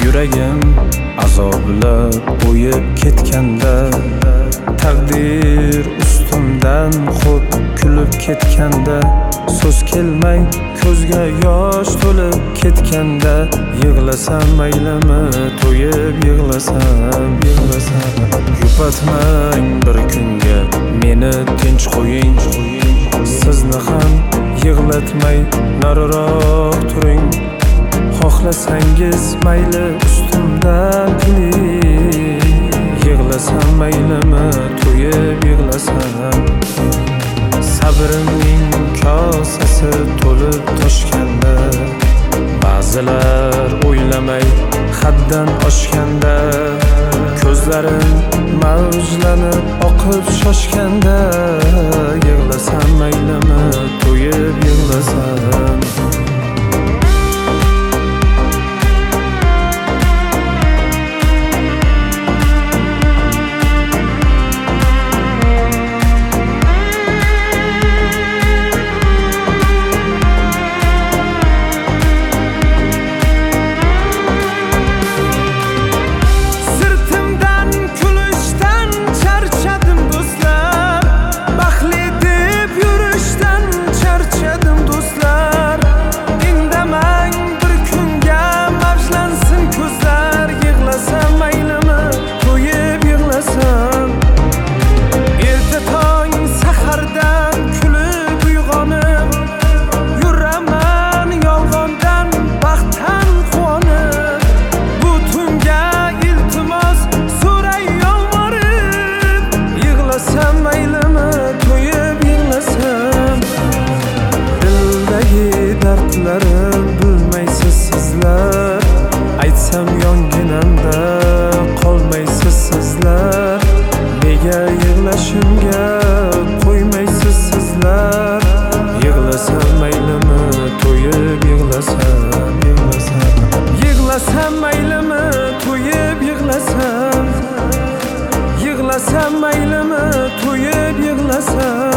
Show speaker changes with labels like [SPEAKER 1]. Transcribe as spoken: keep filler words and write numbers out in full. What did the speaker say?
[SPEAKER 1] Yuragim azobla o'yib ketganda, taqdir ustimdan xo'p kulib ketganda, so'z kelmay ko'zga yosh to'lib ketganda, yig'lasam maylimi, to'yib yig'lasam, yig'lasam. Yupatmang bir kunga meni tinch qo'ying, sizni ham yig'latmay nariroq turing. Xohlasangiz mayli ustimdan kuling, yig'lasam maylimi, to'yib yig'lasam. Sabrimning kosasi to'lib toshganda, ba'zilar o'ylamay haddan oshganda, ko'zlarim mavjlanib oqib shoshganda, yig'lasam maylimi, to'yib yig'lasam. Dardlarim bilmaysiz sizlar, aytsam yonginamda qolmaysiz sizlar. Nega yig'lashimga qo'ymaysiz sizlar? Yig'lasam maylimi, to'yib yig'lasam, yig'lasam. Yig'lasam maylimi, to'yib yig'lasam. Yig'lasam maylimi, to'yib yig'lasam.